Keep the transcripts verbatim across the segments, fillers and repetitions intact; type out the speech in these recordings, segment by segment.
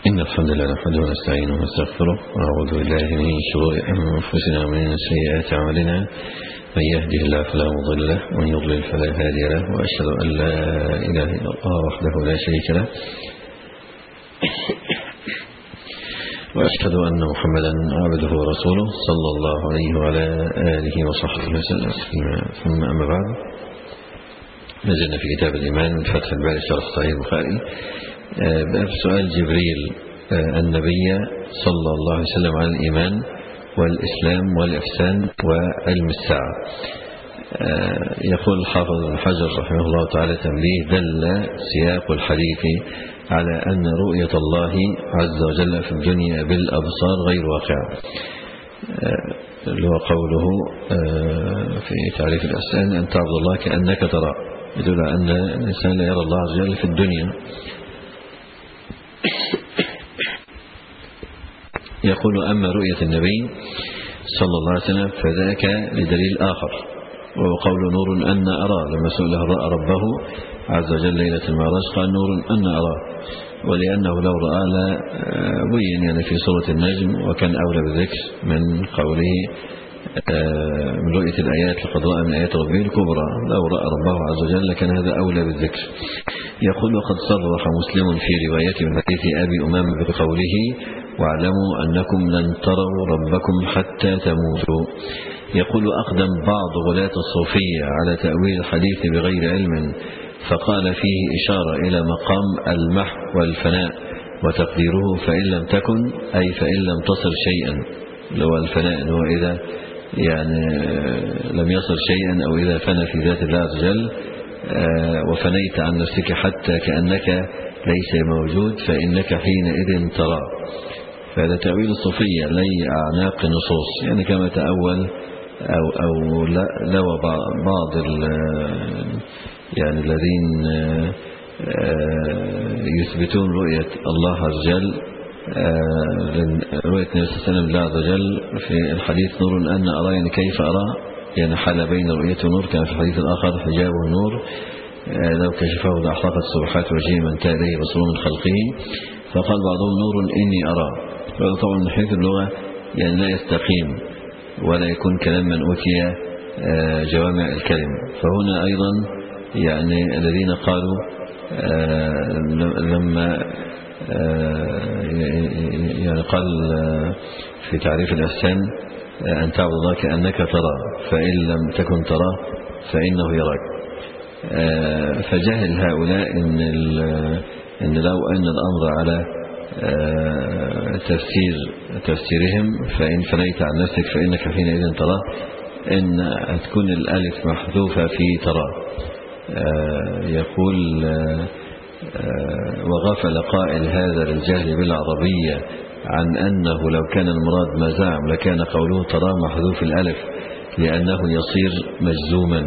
إن الحمد لله نحمده ونستعينه ونستغفره ونعوذ بالله من شرور أنفسنا ومن سيئات أعمالنا. من يهده الله فلا مضل له ومن يضلل فلا هادي له، وأشهد أن لا إله إلا الله وحده لا شريك له، وأشهد أن محمدا عبده ورسوله صلى الله عليه وعلى آله وصحبه وسلم. ثم أما بعد، نزلنا في كتاب الإيمان من فتح الباري شرح صحيح البخاري باب سؤال جبريل النبي صلى الله عليه وسلم عن الإيمان والإسلام والإحسان وعلم الساعة. يقول الحافظ ابن حجر رحمه الله تعالى تنبيه: دل سياق الحديث على أن رؤية الله عز وجل في الدنيا بالأبصار غير واقعة، اللي هو قوله في تعريف الإحسان أن تعبد الله كأنك ترى، يدل على أن الإنسان لا يرى الله عز وجل في الدنيا. يقول: أما رؤية النبي صلى الله عليه وسلم فذاك لدليل آخر، وهو قول نور أن أرى، لما سئله رأى ربه عز وجل ليلة المعراج قال: نور أن أرى، ولأنه لو رأى لا بين يعني في سورة النجم، وكان أولى بالذكر من قوله من رؤية الآيات لقد رأى من آيات ربه الكبرى، لو رأى ربه عز وجل كان هذا أولى بالذكر. يقول: وقد صرح مسلم في روايته من حديث أبي أمامة بقوله: واعلموا أنكم لن تروا ربكم حتى تموتوا. يقول: أقدم بعض غلاة الصوفية على تأويل الحديث بغير علم، فقال فيه إشارة إلى مقام المحو والفناء، وتقديره فإن لم تكن أي فإن لم تصل شيئا، لو الفناء هو إذا يعني لم يصل شيئا، أو إذا فنى في ذات الله عز وجل وفنيت عن نفسك حتى كأنك ليس موجود فإنك حينئذ ترى. فهذا تأويل الصوفية لي أعناق النصوص، يعني كما تأول أو, أو لو بعض يعني الذين يثبتون رؤية الله عز وجل، رؤية النبي صلى الله عليه وسلم الله عز وجل في الحديث: نور أن أرى، يعني كيف أرى، يعني حال بين رؤية النور، كان في الحديث الآخر حجاب النور لو كشفه لأحرقت سبحات وجهه من انتهى إليه بصره من خلقه. فقال بعضهم: نور إني أرى. طبعا من حيث اللغة يعني لا يستقيم ولا يكون كلام من أوتي جوامع الكلم. فهنا أيضا يعني الذين قالوا لما يعني قال في تعريف الإحسان أن تعبد الله كأنك ترى، فإن لم تكن ترى فإنه يراك. فجهل هؤلاء إن, إن لو أن الأمر على تفسير تفسيرهم فإن فنيت عن نفسك فإنك حينئذ ترى، إن هتكون الألف محذوفة في ترى. يقول: وغفل قائل هذا للجهل بالعربية عن أنه لو كان المراد ما زعم لكان قوله ترى محذوف الألف، لأنه يصير مجزوما.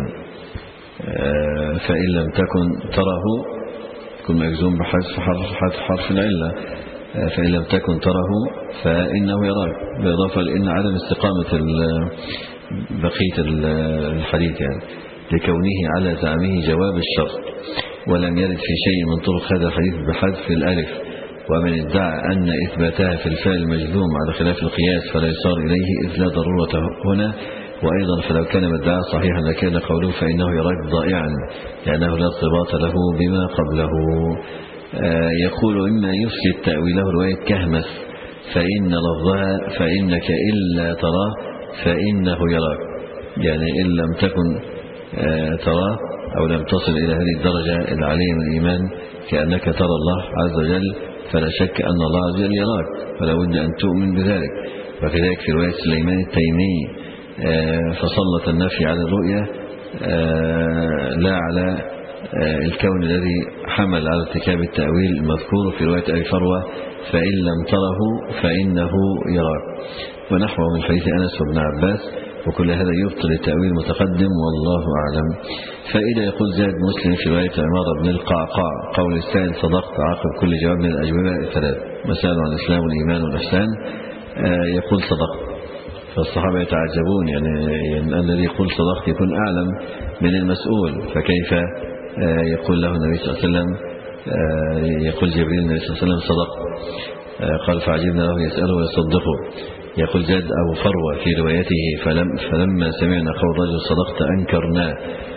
فإن لم تكن تره يكون مجزوم بحذف حرف, حرف العلة، فإن لم تكن تره فإنه يراك، بالإضافة لأن عدم استقامة بقية الحديث يعني لكونه على زعمه جواب الشرط، ولم يرد في شيء من طرق هذا الحديث بحذف الألف. ومن ادعى أن إثباتها في الفعل المجزوم على خلاف القياس فلا يصار إليه، إذ لا ضرورة هنا. وأيضا فلو كان مدعى صحيحا لكان قوله فإنه يراك ضائعا، لأنه لا ارتباط له بما قبله. يقول: إما يفسد تأويله رواية كهمس فإن لفظها فإنك إلا تراه فإنه يراك، يعني إن لم تكن تراه أو لم تصل إلى هذه الدرجة العالية من الإيمان كأنك ترى الله عز وجل، فلا شك أن الله عز وجل يراك، فلا بد أن تؤمن بذلك. وكذلك في رواية سليمان التيمي: فسلط النفي على الرؤية لا على الكون الذي حمل على ارتكاب التأويل المذكور في رواية أبي فروة: فإن لم تره فإنه يراك، ونحوه من حديث أنس وابن عباس. وكل هذا يبطل التأويل المتقدم والله أعلم. فإذا يقول زاد مسلم في رواية عمار بن القعقاع: قول السائل صدقت عقب كل جواب من الأجوبة الثلاث، مسائل عن الإسلام والإيمان والإحسان، يقول صدقت. فالصحابة يتعجبون، يعني, يعني الذي يقول صدقت يكون أعلم من المسؤول، فكيف يقول له النبي صلى الله عليه وسلم يقول جبريل النبي صلى الله عليه وسلم صدق. قال فعجبنا له يسأله ويصدقه. يقول جاد أبو فروة في روايته فلم فلما سمعنا قول رجل صدقت أنكرناه.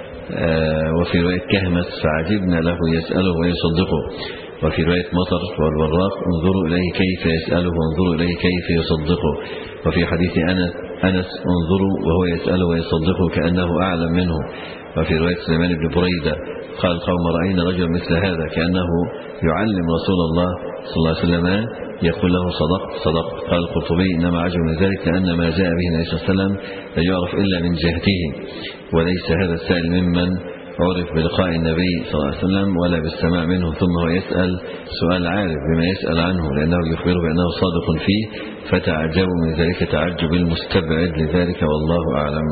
وفي رواية كهمس فعجبنا له يسأله ويصدقه. وفي رواية مطر والبراق انظروا إليه كيف يسأله وانظروا إليه كيف يصدقه. وفي حديث أنس أنس انظروا وهو يسأله ويصدقه كأنه أعلم منه. وفي رواية سليمان بن بريدة قال قوم رأينا رجل مثل هذا كأنه يعلم رسول الله صلى الله عليه وسلم يقول له صدقت صدقت. قال القرطبي إنما عجب من ذلك لأن ما جاء به النبي صلى الله عليه وسلم لا يعرف إلا من جهته، وليس هذا السائل ممن عرف بلقاء النبي صلى الله عليه وسلم ولا بالسماع منه، ثم هو يسأل سؤال عارف بما يسأل عنه لأنه يخبره بأنه صادق فيه، فتعجبوا من ذلك تعجب المستبعد لذلك والله أعلم.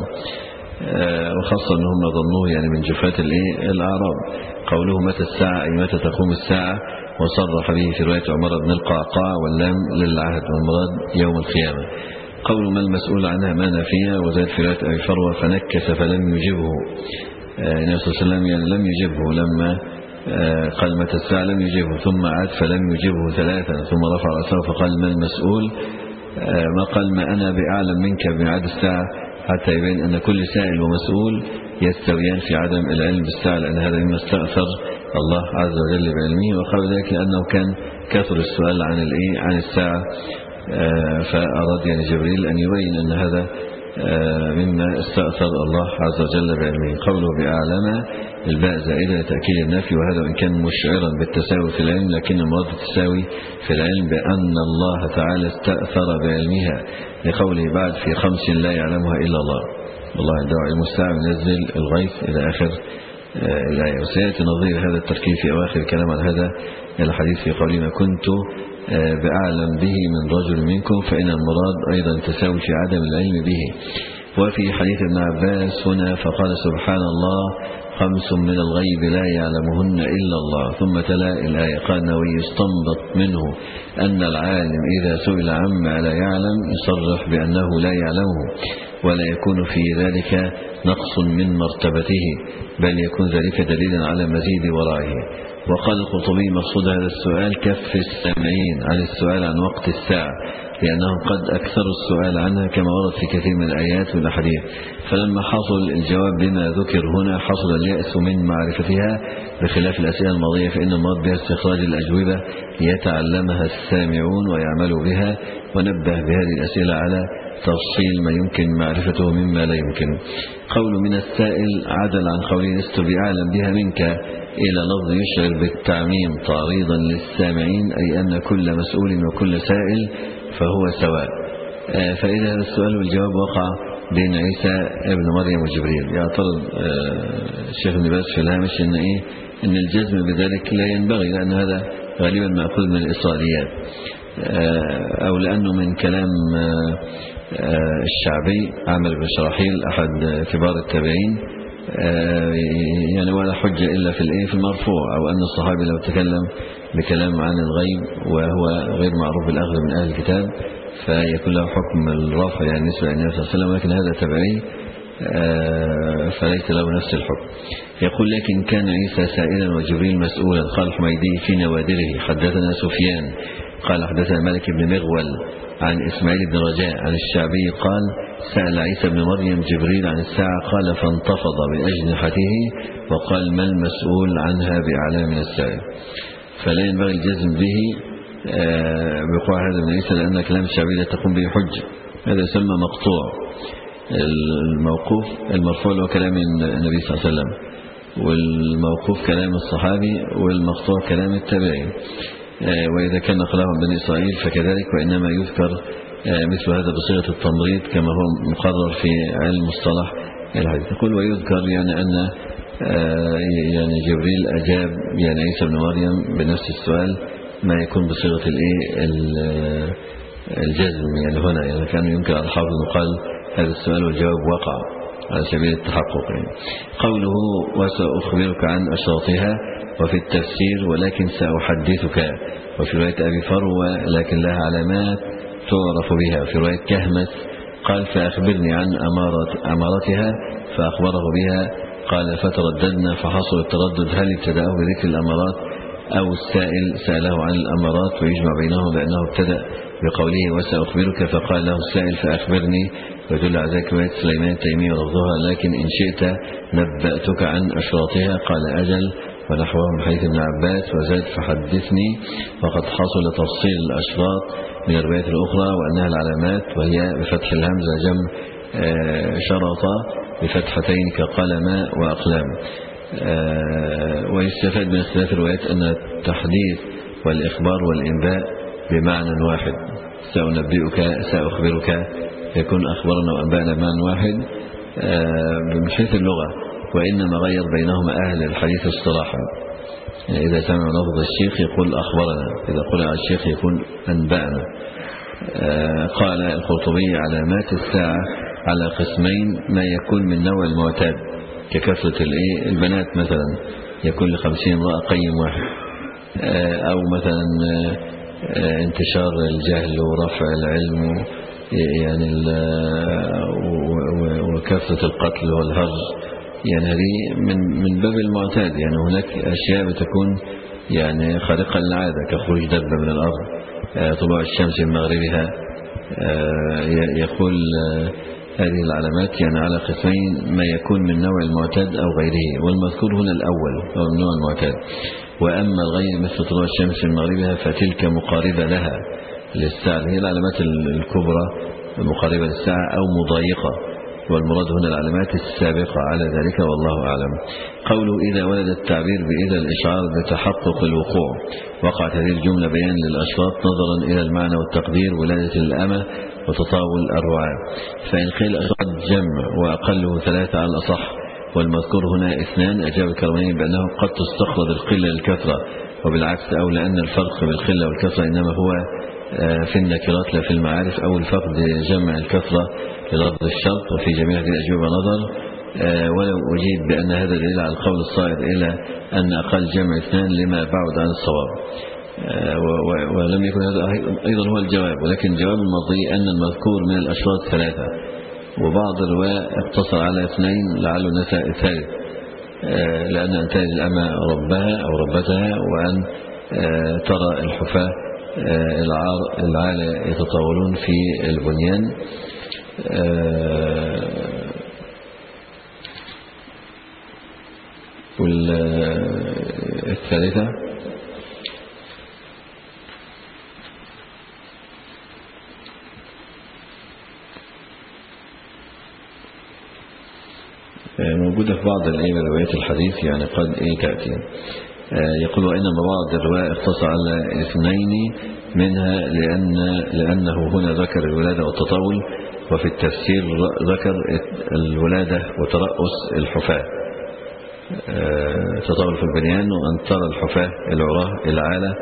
وخاصة أنهم ظنوه يعني من جفات الأعراب. قوله متى الساعة أي متى تقوم الساعة، وصرح به في رواية عمر بن القعقاع واللام للعهد والمراد يوم القيامة. قول ما المسؤول عنها ما نافية. وزاد في رواية أبي فروة فنكس فلم يجبه. النبي صلى الله عليه وسلم يعني لم يجبه لما قال متى الساعة لم يجبه، ثم عاد فلم يجبه ثلاثا، ثم رفع رأسه فقال ما المسؤول، ما قال ما أنا بأعلم منك بميعاد الساعة، حتى يبين أن كل سائل ومسؤول يستويان في عدم العلم بالساعة، لأن هذا مما استأثر الله عز وجل بعلمه. وقال ذلك لأنه كان كثر السؤال عن الإيه عن الساعة، فأراد يعني جبريل أن يبين أن هذا مما استأثر الله عز وجل بعلمه. قوله بأعلم الباء زائدة لتأكيد النفي، وهذا وإن كان مشعرا بالتساوي في العلم، لكن المراد التساوي في العلم بأن الله تعالى استأثر بعلمها، لقوله بعد في خمس لا يعلمها إلا الله، والله عنده علم الساعة ينزل الغيث إلى آخر الآية. وسيأتي نظير هذا التركيب في أواخر الكلام عن هذا الحديث في قولنا كنت بأعلم به من رجل منكم، فإن المراد أيضا التساوي في عدم العلم به. وفي حديث ابن عباس هنا فقال سبحان الله خمس من الغيب لا يعلمهن إلا الله، ثم تلا الآية. قال النووي يستنبط منه أن العالم إذا سئل عما لا يعلم يصرح بأنه لا يعلمه، ولا يكون في ذلك نقص من مرتبته، بل يكون ذلك دليلا على مزيد ورائه. وقال القرطبي مقصود هذا السؤال كف السامعين عن السؤال عن وقت الساعة، لأنهم قد أكثروا السؤال عنها كما ورد في كثير من الآيات والأحاديث، فلما حصل الجواب بما ذكر هنا حصل اليأس من معرفتها، بخلاف الأسئلة الماضية فإن المراد بها استخراج الأجوبة ليتعلمها السامعون ويعملوا بها. ونبه بهذه الأسئلة على تفصيل ما يمكن معرفته مما لا يمكن. قول من السائل عدل عن قوله لست بأعلم بها منك إلى لفظ يشعر بالتعميم تعريضا للسامعين، أي أن كل مسؤول وكل سائل فهو سواء. فإذا هذا السؤال والجواب وقع بين عيسى ابن مريم وجبريل، يعترض الشيخ ابن باز في الهامش إن, إيه؟ إن الجزم بذلك لا ينبغي، لأن هذا غالبا مأخوذ من الإسرائيليات، أو لأنه من كلام الشعبي عامر بن شراحيل أحد كبار التابعين، يعني ولا حجة إلا في الإيه في المرفوع، أو أن الصحابي لو تكلم بكلام عن الغيب وهو غير معروف بالأغلب من أهل الكتاب فيكون له حكم الرفع يعني نسبة النبي صلى الله عليه وسلم، لكن هذا تبعي فليس له نفس الحكم. يقول لكن كان عيسى سائلا وجبريل مسؤولا. قال الحميدي في نوادره حدثنا سفيان قال حدثنا مالك بن مغول عن إسماعيل بن رجاء عن الشعبي قال سأل عيسى بن مريم جبريل عن الساعة قال فانتفض بأجنحته وقال ما المسؤول عنها بأعلى من السائل. فلا ينبغي الجزم به بقوع هذا من عيسى، لأن كلام الشعبي لا تقوم به حجة، هذا يسمى مقطوع. الموقوف المرفوع له كلام النبي صلى الله عليه وسلم، والموقوف كلام الصحابي، والمقطوع كلام التابعين. وإذا كان نقله عن بني إسرائيل فكذلك، وإنما يذكر مثل هذا بصيغة التمريض كما هو مقرر في علم مصطلح الحديث. يقول ويذكر يعني أن يعني جبريل أجاب يعني عيسى بن مريم بنفس السؤال ما يكون بصيغة الايه الجزم يعني هنا، يعني كان يمكن على الحافظ قال هذا السؤال والجواب وقع على سبيل التحقق. يعني قوله وسأخبرك عن أشراطها وفي التفسير ولكن سأحدثك، وفي رواية أبي فروة لكن لها علامات تعرف بها، في رواية كهمس قال فأخبرني عن أمارة أمارتها فأخبره بها قال فترددنا فحصل التردد هل ابتدأه بذكر الأمارات أو السائل سأله عن الأمارات ويجمع بينهم بأنه ابتدأ بقوله وسأخبرك فقال له السائل فأخبرني، ويدل على ذلك رواية سليمان التيمي ولفظها لكن إن شئت نبأتك عن أشراطها قال أجل، ونحوه من حديث ابن عباس وزاد فحدثني، وقد حصل تفصيل الأشراط من الروايات الأخرى وأنها العلامات، وهي بفتح الهمزة جمع شرطة بفتحتين كقلم وأقلام. ويستفاد من اختلاف الروايات أن التحديث والإخبار والإنباء بمعنى واحد، سأنبئك سأخبرك يكون أخبرنا وأنبأنا بمعنى واحد من حيث اللغة، وإنما غير بينهما أهل الحديث اصطلاحا. إذا سمع لفظ الشيخ يقول أخبرنا، إذا قل على الشيخ يقول أنبأنا. قال القرطبي علامات الساعة على قسمين: ما يكون من نوع المعتاد ككثرة البنات مثلا، يكون لخمسين امرأة قيم واحد، أو مثلا انتشار الجهل ورفع العلم يعني وكثرة القتل والهرج، يعني هذه من من باب المعتاد. يعني هناك أشياء بتكون يعني خارقة للعادة كخروج دابة من الأرض، طلوع الشمس من مغربها. يقول هذه العلامات يعني على قسمين: ما يكون من نوع المعتاد أو غيره، والمذكور هنا الأول هو من نوع المعتاد، وأما الغير مثل طلوع الشمس من مغربها فتلك مقاربة لها للساعة، هي العلامات الكبرى المقاربة للساعة أو مضايقة، والمراد هنا العلامات السابقة على ذلك والله أعلم. قوله إذا ولد التعبير بإذا الإشعار بتحقق الوقوع، وقعت هذه الجملة بيان للأشراط نظرا إلى المعنى والتقدير ولادة الأمة وتطاول الرعاة. فإن قيل أشراط جمع وأقله ثلاثة على الأصح، والمذكور هنا اثنان، أجاب الكرماني بأنه قد تستخرج القلة للكثرة، وبالعكس أو لأن الفرق بالقلة والكثرة إنما هو في النكرات لا في المعارف، أو الفقد جمع الكثرة للفظ الشرط. وفي جميع هذه الأجوبة نظر، ولو أجيب بأن هذا دليل على القول الصائر إلى أن أقل جمع اثنان لما بعد عن الصواب، ولم يكن هذا أيضا هو الجواب، ولكن الجواب الماضي أن المذكور من الأشراط ثلاثة، وبعض الرواة اقتصر على اثنين لعله نسى الثالث، لأن أن تلد الأمة ربها أو ربتها، وأن ترى الحفاة العالة يتطاولون في البنيان. والثالثة موجودة في بعض روايات الحديث، يعني قد إيه تأتي. يقول وإنما بعض الرواية اختصر على اثنين منها لأن لأنه هنا ذكر الولادة والتطاول، وفي التفسير ذكر الولادة وترأس الحفاة، تطاول في البنيان، وأن ترى الحفاة العراة العالة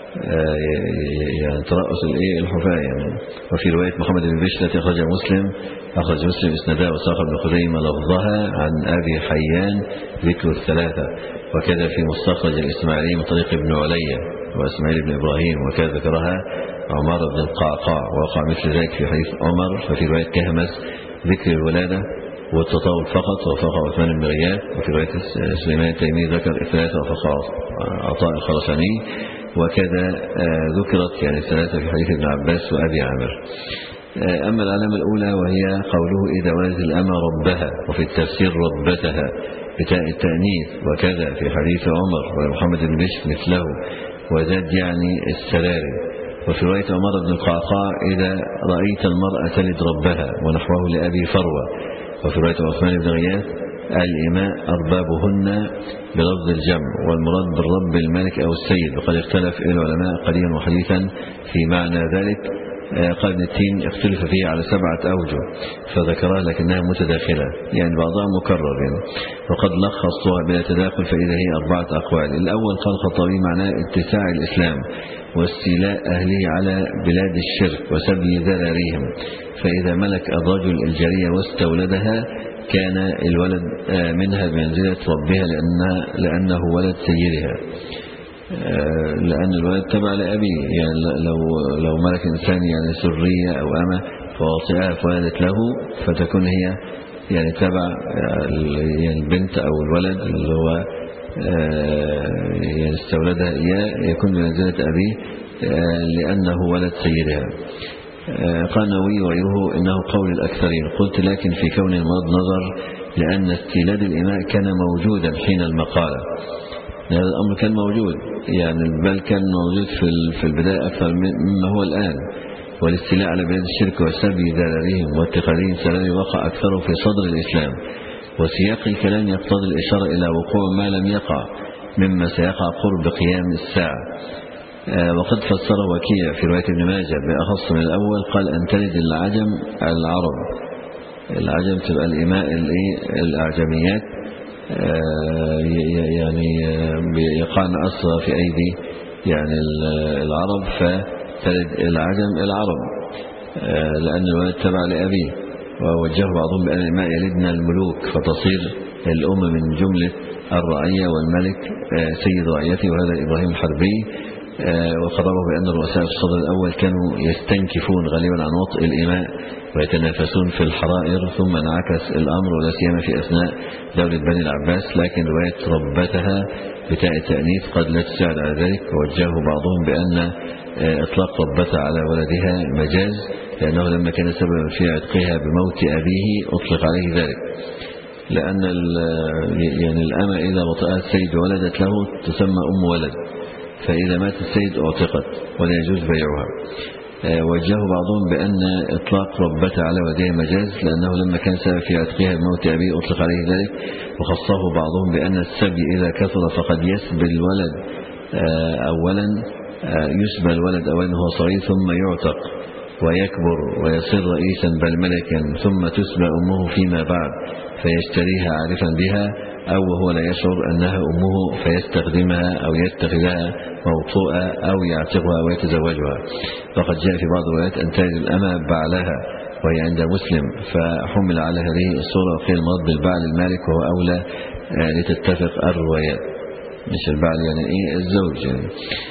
يعني ترأس الايه الحفاة يعني. وفي رواية محمد بن بشر التي أخرجها مسلم أخرج مسلم إسنادها وساق ابن خزيمة لفظها عن أبي حيان ذكر الثلاثة، وكذا في مستخرج الإسماعيلي من طريق ابن علي وإسماعيل بن إبراهيم، وكذا ذكرها عمار بن القعقاع، ووقع مثل ذلك في حديث عمر. ففي رواية كهمس ذكر الولادة والتطاول فقط وفقع عثمان بن غياث، وفي رواية سليمان التيمي ذكر الثلاثة وفقع عطاء الخرساني، وكذا ذكرت يعني الثلاثة في حديث ابن عباس وأبي عامر. أما العلامة الأولى وهي قوله إذا ولدت الأمة ربها، وفي التفسير ربتها بتاء التأنيث، وكذا في حديث عمر ومحمد بن بشر مثله، وزاد يعني السراري. وفي رواية عمر بن القعقاع إذا رأيت المرأة تلد ربها، ونحوه لأبي فروة. وفي رواية عثمان بن غياث الإماء أربابهن بلفظ الجمع، والمراد بالرب الملك أو السيد، وقد اختلف العلماء قديما وحديثا في معنى ذلك. قال ابن التين اختلف فيه على سبعة أوجه فذكرها لكنها متداخلة، يعني بعضها مكرر يعني، وقد لخصتها بلا تداخل فإذا هي أربعة أقوال. الأول قال الخطابي معناه اتساع الإسلام واستيلاء أهله على بلاد الشرك وسبي ذراريهم، فإذا ملك الرجل الجارية واستولدها كان الولد منها بمنزلة ربها لأنها لأنه ولد سيدها، لأن الولد تبع لأبيه. يعني لو لو ملك إنسان يعني سرية أو أمة فواطئها فولدت له فتكون هي يعني تبع يعني البنت أو الولد اللي هو يعني استولدها إياه يكون بمنزلة أبيه لأنه ولد سيدها. قال النووي وغيره إنه قول الأكثرين. قلت لكن في كون المرض نظر لأن استيلاد الإماء كان موجودا حين المقالة، هذا الأمر كان موجود يعني بل كان موجود في في البداية أكثر مما هو الآن، والاستيلاء على بلاد الشرك وسبي ذراريهم واتخاذهم سلام وقع أكثره في صدر الإسلام، وسياق الكلام يقتضي الإشارة إلى وقوع ما لم يقع مما سيقع قرب قيام الساعة. وقد فسر وكيع في رواية ابن ماجه بأخص من الأول، قال أن تلد العجم العرب، العجم تبقى الإماء الأعجميات يعني يقعن أسرى في أيدي يعني العرب، فتلد العجم العرب لأن الولد تبع لأبيه. ووجه بعضهم بأن الإماء يلدن الملوك فتصير الأم من جملة الرعية والملك سيد رعيته، وهذا إبراهيم الحربي. وقرره بأن الرؤساء في الصدر الأول كانوا يستنكفون غالبا عن وطء الإماء ويتنافسون في الحرائر، ثم انعكس الأمر ولا سيما في أثناء دولة بني العباس، لكن رواية ربتها بتاء التأنيث قد لا تساعد على ذلك. ووجهه بعضهم بأن إطلاق ربتها على ولدها مجاز، لأنه لما كان سببا في عتقها بموت أبيه أطلق عليه ذلك، لأن يعني الأمة إذا وطأها السيد ولدت له تسمى أم ولد، فإذا مات السيد أعتقت ولا يجوز بيعها. وجهه بعضهم بأن إطلاق ربتها على ولدها مجاز، لأنه لما كان سبب في عتقها بموت أبيه أطلق عليه ذلك. وخصه بعضهم بأن السبي إذا كثر فقد يسبي الولد أولا، يسبى الولد أولا هو صغير ثم يعتق ويكبر ويصير رئيسا بل ملكا، ثم تسبى أمه فيما بعد فيشتريها عارفا بها، أو وهو لا يشعر أنها أمه فيستخدمها أو يتخذها موطوءة أو يعتقها أو يتزوجها. فقد جاء في بعض الروايات أن تلد الأمة بعلها وهي عند مسلم، فحمل على هذه الصورة وقيل المرض بالبعل المالك وهو أولى لتتفق الروايات، مش البعل يعني إيه الزوج يعني.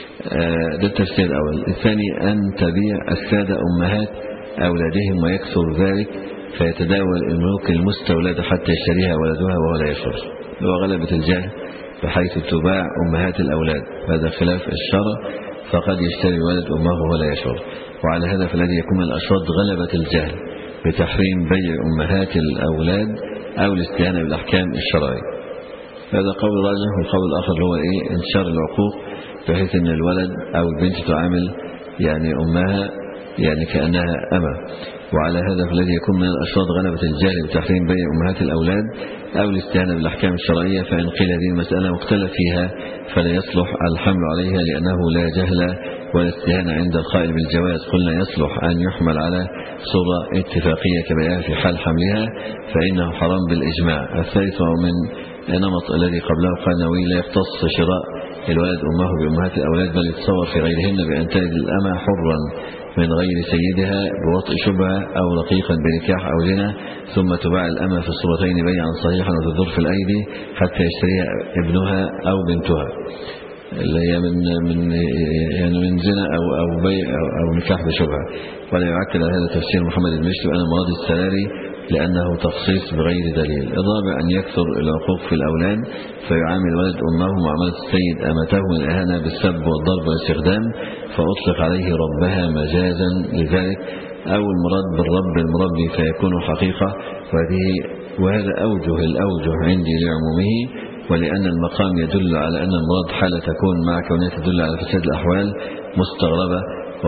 ده التفسير الأول. الثاني أن تبيع السادة أمهات أولادهم ويكثر ذلك فيتداول الملوك المستولدة حتى يشتريها ولدها وهو لا يشعر، وغلبة الجهل بحيث تباع أمهات الأولاد، هذا خلاف الشرع، فقد يشتري الولد أمه وهو لا يشعر. وعلى هذا فالذي يكون الأشراط غلبة الجهل بتحريم بيع أمهات الأولاد أو الاستهانة بالأحكام الشرعية. هذا قول راجح. والقول الآخر هو إيه انتشار العقوق، بحيث أن الولد أو البنت تعامل يعني أمها يعني كأنها أمة. وعلى هذا فالذي يكون من الأشراط غلبة الجهل بتحريم بيع أمهات الأولاد أو الاستهانة بالأحكام الشرعية، فإن قيل هذه المسألة مختلف فيها فلا يصلح الحمل عليها، لأنه لا جهل ولا استهانة عند القائل بالجواز. قلنا يصلح أن يحمل على صورة اتفاقية كبيرة في حال حملها، فإنه حرام بالإجماع. الثالث من نمط الذي قبله قال النووي لا يختص شراء الولد أمه بأمهات الأولاد، بل يتصور في غيرهن بأن تلد الأمة حرا من غير سيدها بوطء شبهة أو رقيقا بنكاح أو زنا، ثم تباع الأمة في الصورتين بيعا صحيحا وتضر في الأيدي حتى يشتريها ابنها أو بنتها، اللي هي من من يعني من زنا أو أو بيع أو, أو نكاح بشبهة. ولا يعكد على هذا تفسير محمد المشري وأنا مراد السلاري لأنه تخصيص بغير دليل. الرابع أن يكثر العقوق في الأولاد فيعامل ولد أمه معاملة السيد أمته من الإهانة بالسب والضرب والاستخدام، فأطلق عليه ربها مجازا لذلك، أو المراد بالرب المربي فيكون حقيقة. وهذه وهذا أوجه الأوجه عندي لعمومه، ولأن المقام يدل على أن المراد حالة تكون مع كونها تدل على فساد الأحوال مستغربة،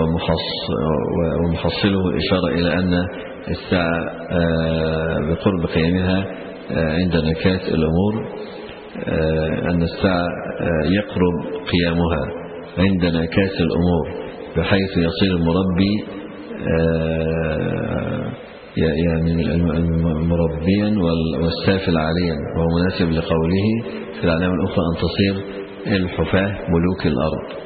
ومحصله إشارة إلى أن الساعة بقرب قيامها عند نكات الأمور، أن الساعة يقرب قيامها عند نكات الأمور، بحيث يصير المربي يعني مربيا والسافل عاليا، وهو مناسب لقوله في العلامة الأخرى أن تصير الحفاة ملوك الأرض.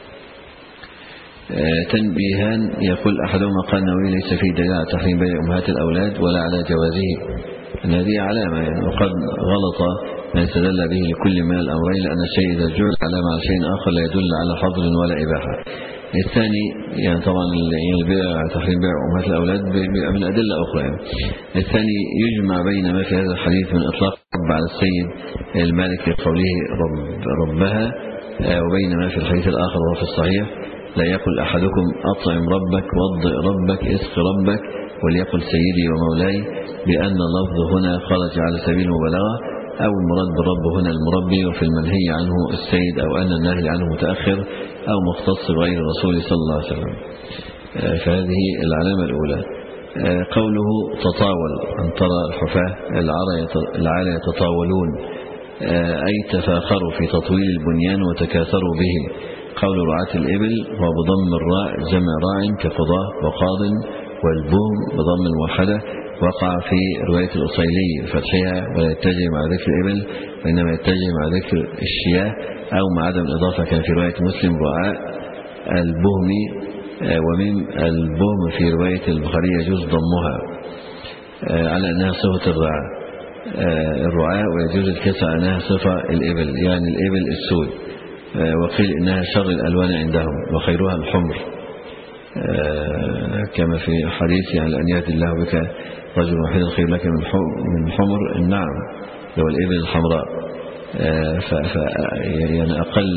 تنبيهان. يقول أحدهما قال النووي ليس فيه دليل على تحريم بيع أمهات الأولاد ولا على جوازه، أن هذه علامة يعني، وقد غلط من استدل به لكل من الأمرين، لأن الشيء إذا جعل علامة على شيء آخر لا يدل على حظر ولا إباحة. الثاني يعني طبعا البيع تحريم بيع أمهات الأولاد بيبقى من أدلة أخرى يعني. الثاني يجمع بين ما في هذا الحديث من إطلاق رب على السيد المالك لقوله رب ربها، وبين ما في الحديث الآخر وهو في الصحيح لا يقل أحدكم أطعم ربك وضئ ربك اسق ربك وليقل سيدي ومولاي، بأن اللفظ هنا خرج على سبيل المبالغة، أو المراد بالرب هنا المربي، وفي المنهي عنه السيد، أو أن النهي عنه متأخر أو مختص بغير الرسول صلى الله عليه وسلم. فهذه العلامة الأولى. قوله تطاول، أن ترى الحفاة العالى يتطاولون، أي تفاخروا في تطويل البنيان وتكاثروا به. قول رعاة الإبل هو بضم الراء جمع راع كقضاء وقاض، والبهم بضم الموحدة وقع في رواية الأصيلي فتحها ولا يتجه مع ذكر الإبل وإنما يتجه مع ذكر الشياه، أو مع عدم الإضافة كان في رواية مسلم رعاء البهم، ومن البهم في رواية البخاري يجوز ضمها على أنها صفة الرعاء الرعاء، ويجوز الكسر على أنها صفة الإبل يعني الإبل السود، وقيل إنها شر الألوان عندهم وخيرها الحمر، كما في حديث يعني أن يهدي الله بك رجل واحد خير لك من حمر النعم لو الإبل الحمراء. ف يعني أقل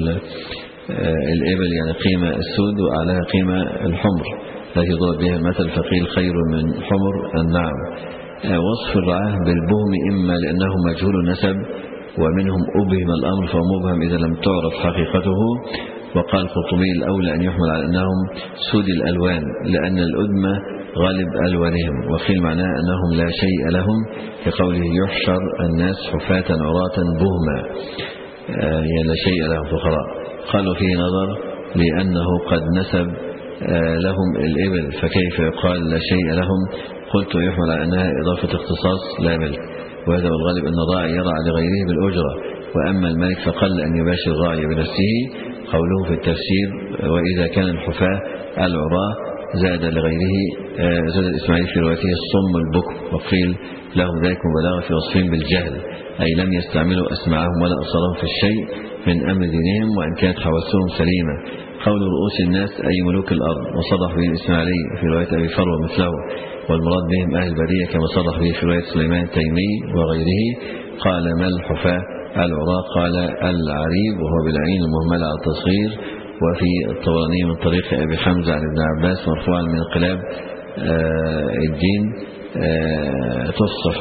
الإبل يعني قيمة السود وأعلاها قيمة الحمر التي ضرب بها المثل فقيل خير من حمر النعم. وصف الرعاة بالبهم إما لأنه مجهول النسب ومنهم أبهم الأمر فهو مبهم إذا لم تعرف حقيقته، وقال القرطبي الأولى أن يحمل على أنهم سود الألوان لأن الأدمى غالب ألوانهم، وقيل معناه أنهم لا شيء لهم كقوله يحشر الناس حفاة عراة بهما، يعني لا شيء لهم فقراء. قالوا فيه نظر لأنه قد نسب لهم الإبل فكيف يقال لا شيء لهم؟ قلت يحمل على أنها إضافة اختصاص لا ملك، وهذا الغالب أن الراعي يرعى لغيره بالأجرة، وأما الملك فقل أن يباشر الراعي بنفسه. قوله في التفسير وإذا كان الحفاة العراة زاد لغيره، زاد الإسماعيلي في روايته الصم البكم، وقيل لهم ذلك مبالغة في وصفهم بالجهل، أي لم يستعملوا أسماعهم ولا أبصارهم في الشيء من أمر دينهم وإن كانت حواسهم سليمة. قول رؤوس الناس أي ملوك الأرض، وصرح به الإسماعيلي في رواية أبي فروة مثله، والمراد بهم أهل البرية كما صرح به في رواية سليمان التيمي وغيره. قال ما الحفاة العراة؟ قال العريب، وهو بالعين المهملة على التصغير. وفي الطبراني من طريق أبي حمزة عن ابن عباس مرفوعا من انقلاب الدين تصف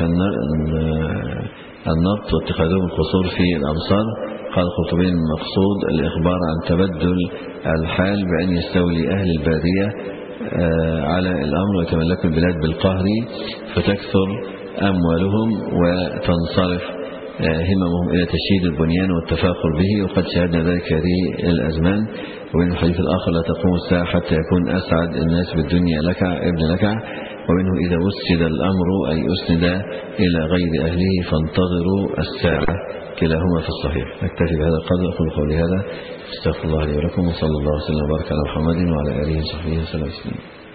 النبط واتخاذهم القصور في الأمصار. قال القرطبي المقصود الإخبار عن تبدل الحال بأن يستولي أهل البادية على الأمر ويتملكوا البلاد بالقهر فتكثر أموالهم وتنصرف هممهم إلى تشييد البنيان والتفاخر به، وقد شاهدنا ذلك في هذه الأزمان. ومن الحديث الآخر لا تقوم الساعة حتى يكون أسعد الناس بالدنيا لكع ابن لكع، ومنه إذا وسد الأمر أي أسند إلى غير أهله فانتظروا الساعة، كلاهما في الصحيح. نكتفي بهذا القدر، أقول قولي هذا، استغفر الله لي ولكم، وصلى الله وسلم وبارك على محمد وعلى آله وصحبه وسلم.